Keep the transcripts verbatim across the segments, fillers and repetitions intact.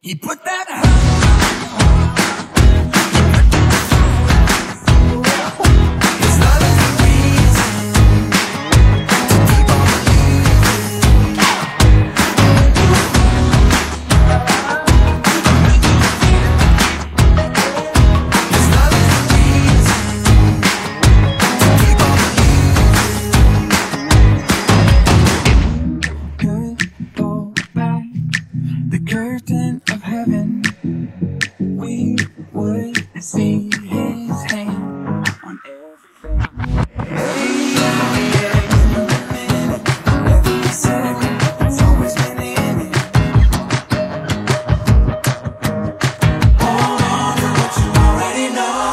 He put that. The curtain of heaven, we would see his hand on everything. Hey, every minute, every second, it's always been in it. Hold on to what you already know.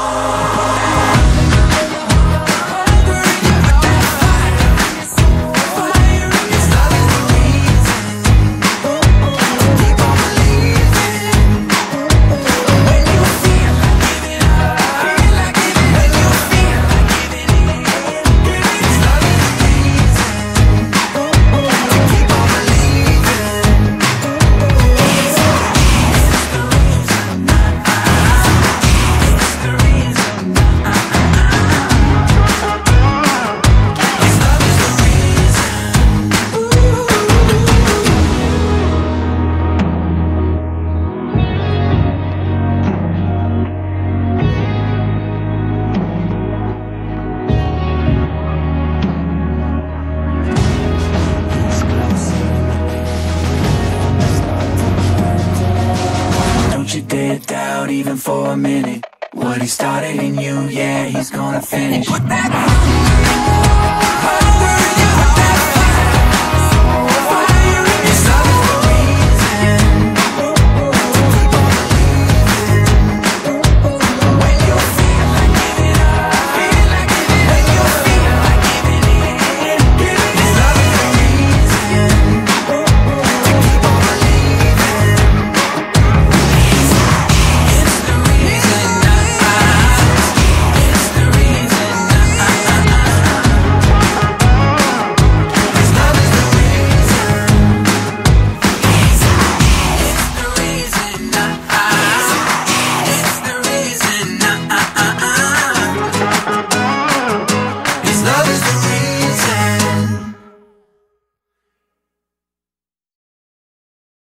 Don't you dare doubt even for a minute what he started in you, yeah, he's gonna finish. Put that